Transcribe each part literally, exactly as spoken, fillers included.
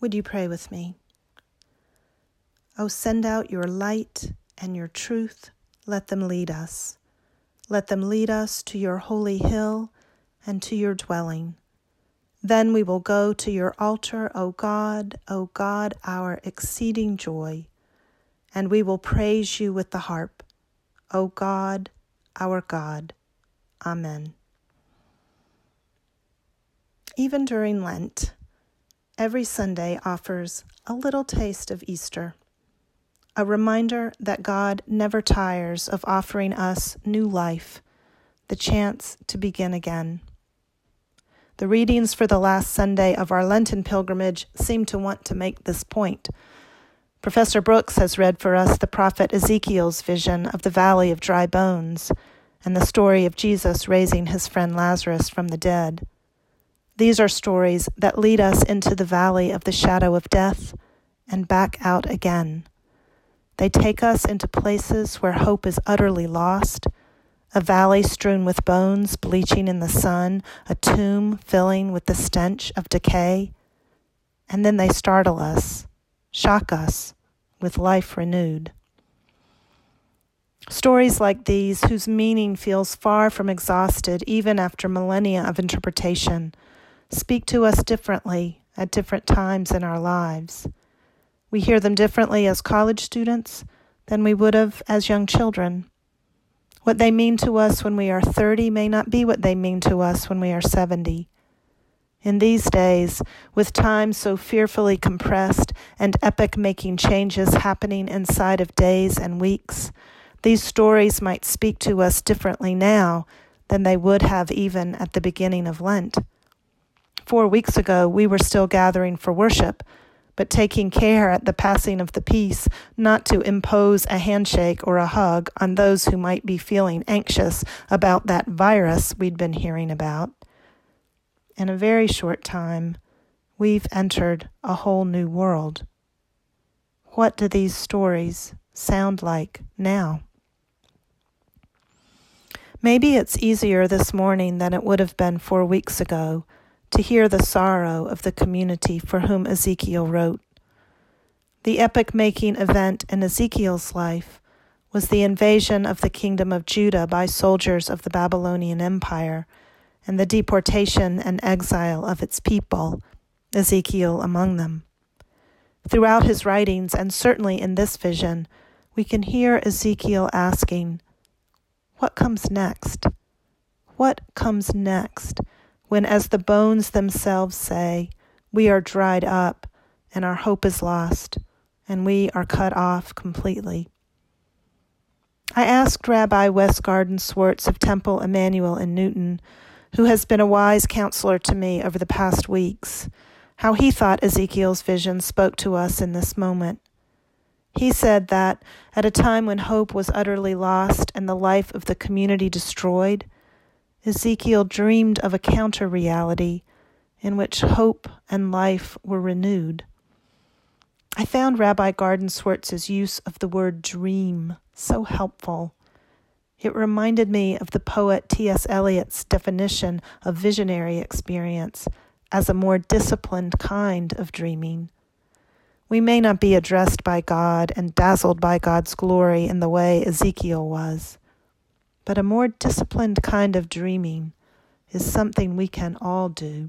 Would you pray with me? Oh, send out your light and your truth. Let them lead us. Let them lead us to your holy hill and to your dwelling. Then we will go to your altar, O God, O God, our exceeding joy, and we will praise you with the harp, O God, our God. Amen. Even during Lent, every Sunday offers a little taste of Easter, a reminder that God never tires of offering us new life, the chance to begin again. The readings for the last Sunday of our Lenten pilgrimage seem to want to make this point. Professor Brooks has read for us the prophet Ezekiel's vision of the Valley of Dry Bones and the story of Jesus raising his friend Lazarus from the dead. These are stories that lead us into the valley of the shadow of death and back out again. They take us into places where hope is utterly lost, a valley strewn with bones bleaching in the sun, a tomb filling with the stench of decay. And then they startle us, shock us with life renewed. Stories like these, whose meaning feels far from exhausted even after millennia of interpretation, speak to us differently at different times in our lives. We hear them differently as college students than we would have as young children. What they mean to us when we are thirty may not be what they mean to us when we are seventy. In these days, with time so fearfully compressed and epoch-making changes happening inside of days and weeks, these stories might speak to us differently now than they would have even at the beginning of Lent. Four weeks ago, we were still gathering for worship, but taking care at the passing of the peace not to impose a handshake or a hug on those who might be feeling anxious about that virus we'd been hearing about. In a very short time, we've entered a whole new world. What do these stories sound like now? Maybe it's easier this morning than it would have been four weeks ago to hear the sorrow of the community for whom Ezekiel wrote. The epoch-making event in Ezekiel's life was the invasion of the kingdom of Judah by soldiers of the Babylonian Empire and the deportation and exile of its people, Ezekiel among them. Throughout his writings, and certainly in this vision, we can hear Ezekiel asking, what comes next? What comes next? When, as the bones themselves say, we are dried up and our hope is lost and we are cut off completely. I asked Rabbi Wes Garden-Swartz of Temple Emmanuel in Newton, who has been a wise counselor to me over the past weeks, how he thought Ezekiel's vision spoke to us in this moment. He said that at a time when hope was utterly lost and the life of the community destroyed, Ezekiel dreamed of a counter-reality in which hope and life were renewed. I found Rabbi Garden-Swartz's use of the word dream so helpful. It reminded me of the poet T S Eliot's definition of visionary experience as a more disciplined kind of dreaming. We may not be addressed by God and dazzled by God's glory in the way Ezekiel was, but a more disciplined kind of dreaming is something we can all do,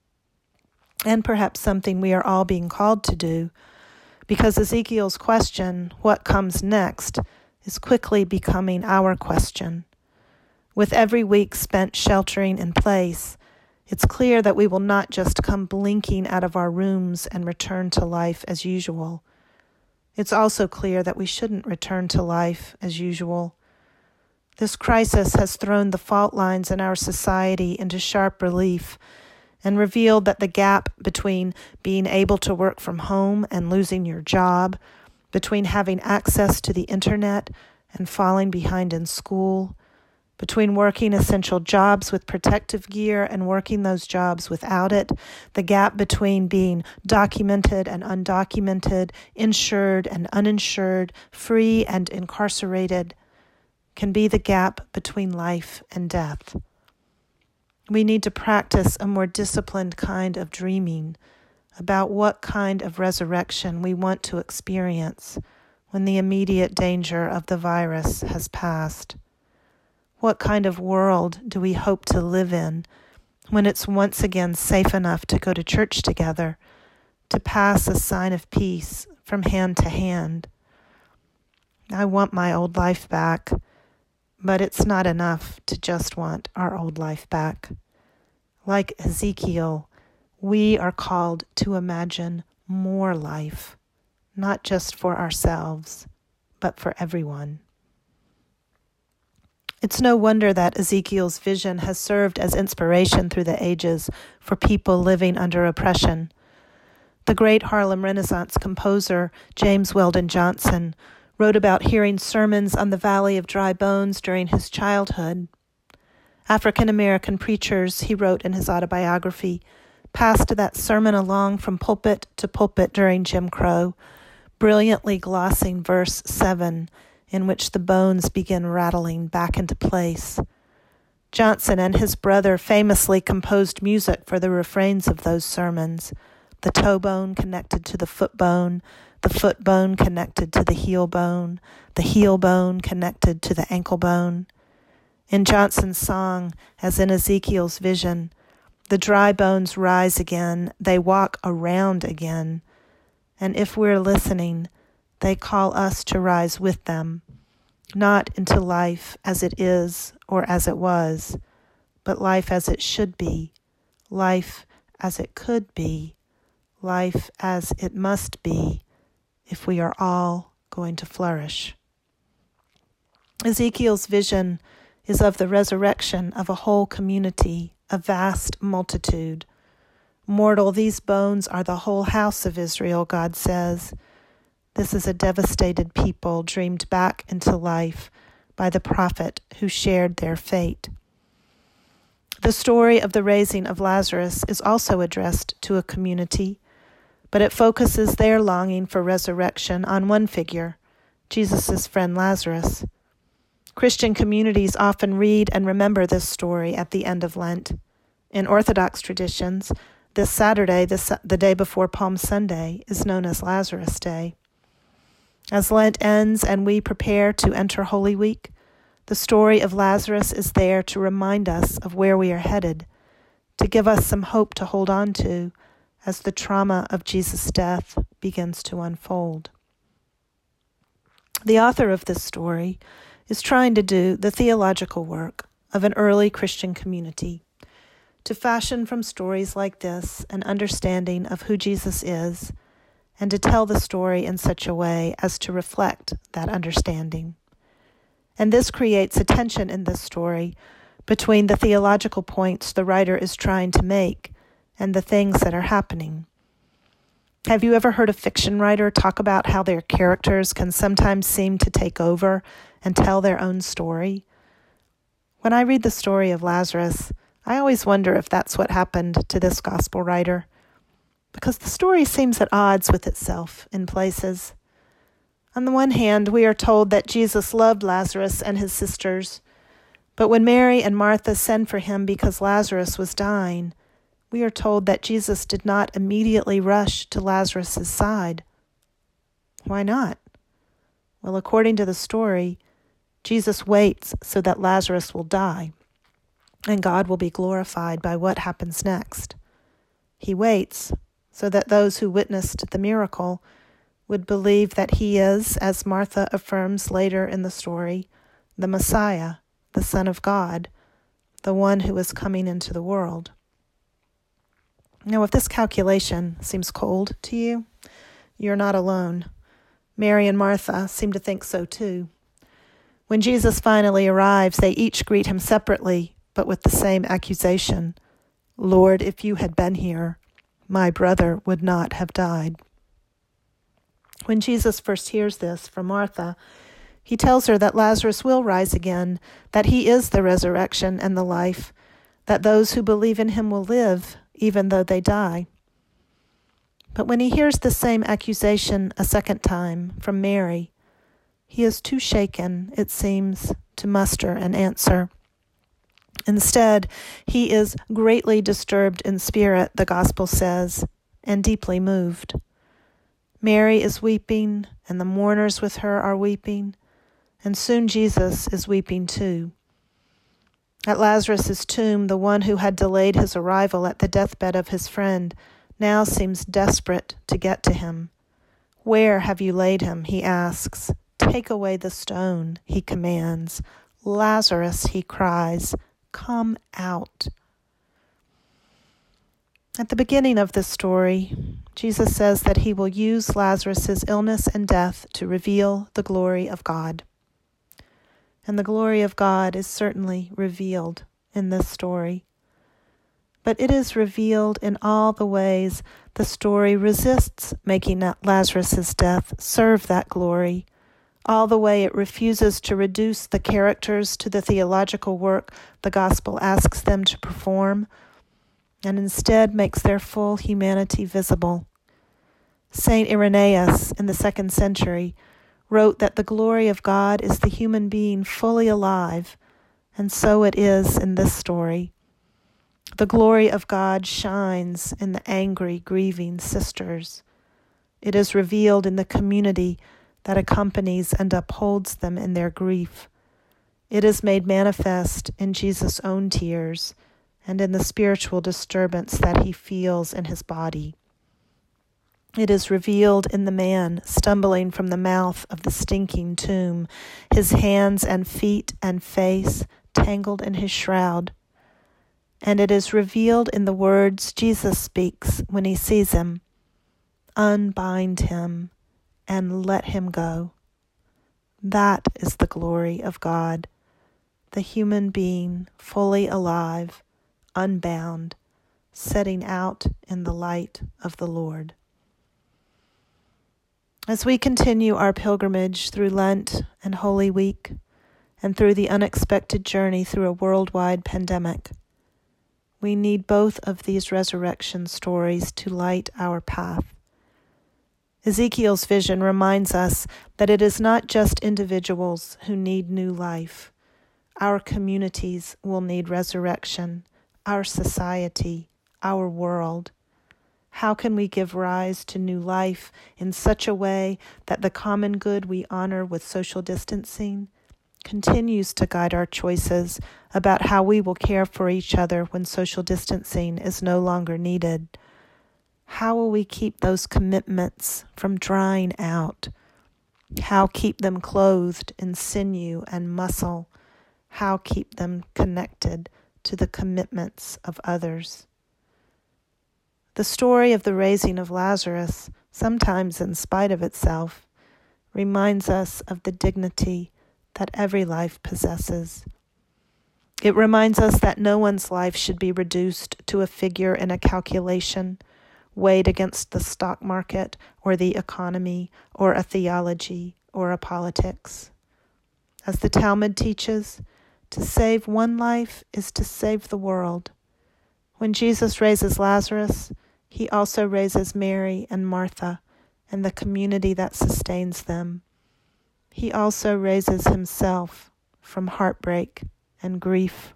and perhaps something we are all being called to do, because Ezekiel's question, what comes next, is quickly becoming our question. With every week spent sheltering in place, it's clear that we will not just come blinking out of our rooms and return to life as usual. It's also clear that we shouldn't return to life as usual. This crisis has thrown the fault lines in our society into sharp relief and revealed that the gap between being able to work from home and losing your job, between having access to the internet and falling behind in school, between working essential jobs with protective gear and working those jobs without it, the gap between being documented and undocumented, insured and uninsured, free and incarcerated, can be the gap between life and death. We need to practice a more disciplined kind of dreaming, about what kind of resurrection we want to experience when the immediate danger of the virus has passed. What kind of world do we hope to live in when it's once again safe enough to go to church together, to pass a sign of peace from hand to hand? I want my old life back, but it's not enough to just want our old life back. Like Ezekiel, we are called to imagine more life, not just for ourselves, but for everyone. It's no wonder that Ezekiel's vision has served as inspiration through the ages for people living under oppression. The great Harlem Renaissance composer James Weldon Johnson wrote about hearing sermons on the Valley of Dry Bones during his childhood. African-American preachers, he wrote in his autobiography, passed that sermon along from pulpit to pulpit during Jim Crow, brilliantly glossing verse seven, in which the bones begin rattling back into place. Johnson and his brother famously composed music for the refrains of those sermons, the toe bone connected to the foot bone, the foot bone connected to the heel bone, the heel bone connected to the ankle bone. In Johnson's song, as in Ezekiel's vision, the dry bones rise again, they walk around again, and if we're listening, they call us to rise with them, not into life as it is or as it was, but life as it should be, life as it could be, life as it must be, if we are all going to flourish. Ezekiel's vision is of the resurrection of a whole community, a vast multitude. Mortal, these bones are the whole house of Israel, God says. This is a devastated people dreamed back into life by the prophet who shared their fate. The story of the raising of Lazarus is also addressed to a community, but it focuses their longing for resurrection on one figure, Jesus' friend Lazarus. Christian communities often read and remember this story at the end of Lent. In Orthodox traditions, this Saturday, the, the day before Palm Sunday, is known as Lazarus Day. As Lent ends and we prepare to enter Holy Week, the story of Lazarus is there to remind us of where we are headed, to give us some hope to hold on to as the trauma of Jesus' death begins to unfold. The author of this story is trying to do the theological work of an early Christian community, to fashion from stories like this an understanding of who Jesus is, and to tell the story in such a way as to reflect that understanding. And this creates a tension in this story between the theological points the writer is trying to make and the things that are happening. Have you ever heard a fiction writer talk about how their characters can sometimes seem to take over and tell their own story? When I read the story of Lazarus, I always wonder if that's what happened to this gospel writer, because the story seems at odds with itself in places. On the one hand, we are told that Jesus loved Lazarus and his sisters, but when Mary and Martha send for him because Lazarus was dying, we are told that Jesus did not immediately rush to Lazarus' side. Why not? Well, according to the story, Jesus waits so that Lazarus will die, and God will be glorified by what happens next. He waits so that those who witnessed the miracle would believe that he is, as Martha affirms later in the story, the Messiah, the Son of God, the one who is coming into the world. Now, if this calculation seems cold to you, you're not alone. Mary and Martha seem to think so too. When Jesus finally arrives, they each greet him separately, but with the same accusation. Lord, if you had been here, my brother would not have died. When Jesus first hears this from Martha, he tells her that Lazarus will rise again, that he is the resurrection and the life, that those who believe in him will live, even though they die. But when he hears the same accusation a second time from Mary, he is too shaken, it seems, to muster an answer. Instead, he is greatly disturbed in spirit, the gospel says, and deeply moved. Mary is weeping, and the mourners with her are weeping, and soon Jesus is weeping too. At Lazarus' tomb, the one who had delayed his arrival at the deathbed of his friend now seems desperate to get to him. "Where have you laid him?" he asks. "Take away the stone," he commands. "Lazarus," he cries, "come out." At the beginning of this story, Jesus says that he will use Lazarus' illness and death to reveal the glory of God. And the glory of God is certainly revealed in this story. But it is revealed in all the ways the story resists making Lazarus' death serve that glory, all the way it refuses to reduce the characters to the theological work the gospel asks them to perform, and instead makes their full humanity visible. Saint Irenaeus, in the second century, wrote that the glory of God is the human being fully alive, and so it is in this story. The glory of God shines in the angry, grieving sisters. It is revealed in the community that accompanies and upholds them in their grief. It is made manifest in Jesus' own tears and in the spiritual disturbance that he feels in his body. It is revealed in the man stumbling from the mouth of the stinking tomb, his hands and feet and face tangled in his shroud. And it is revealed in the words Jesus speaks when he sees him: "Unbind him and let him go." That is the glory of God, the human being fully alive, unbound, setting out in the light of the Lord. As we continue our pilgrimage through Lent and Holy Week, and through the unexpected journey through a worldwide pandemic, we need both of these resurrection stories to light our path. Ezekiel's vision reminds us that it is not just individuals who need new life. Our communities will need resurrection, our society, our world. How can we give rise to new life in such a way that the common good we honor with social distancing continues to guide our choices about how we will care for each other when social distancing is no longer needed? How will we keep those commitments from drying out? How keep them clothed in sinew and muscle? How keep them connected to the commitments of others? The story of the raising of Lazarus, sometimes in spite of itself, reminds us of the dignity that every life possesses. It reminds us that no one's life should be reduced to a figure in a calculation, weighed against the stock market or the economy or a theology or a politics. As the Talmud teaches, to save one life is to save the world. When Jesus raises Lazarus, he also raises Mary and Martha and the community that sustains them. He also raises himself from heartbreak and grief.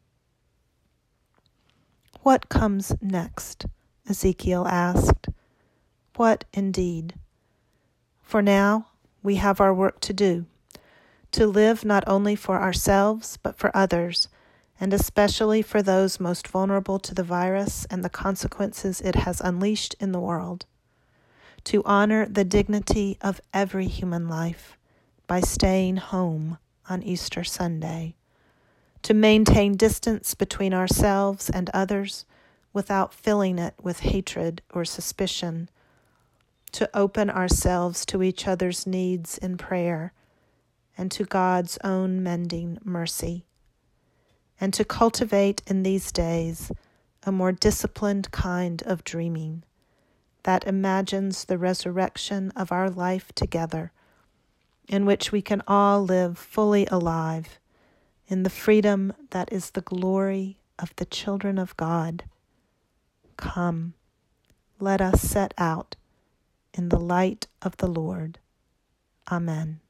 What comes next? Ezekiel asked. What indeed? For now, we have our work to do, to live not only for ourselves, but for others, and especially for those most vulnerable to the virus and the consequences it has unleashed in the world. To honor the dignity of every human life by staying home on Easter Sunday. To maintain distance between ourselves and others without filling it with hatred or suspicion. To open ourselves to each other's needs in prayer and to God's own mending mercy. And to cultivate in these days a more disciplined kind of dreaming that imagines the resurrection of our life together, in which we can all live fully alive in the freedom that is the glory of the children of God. Come, let us set out in the light of the Lord. Amen.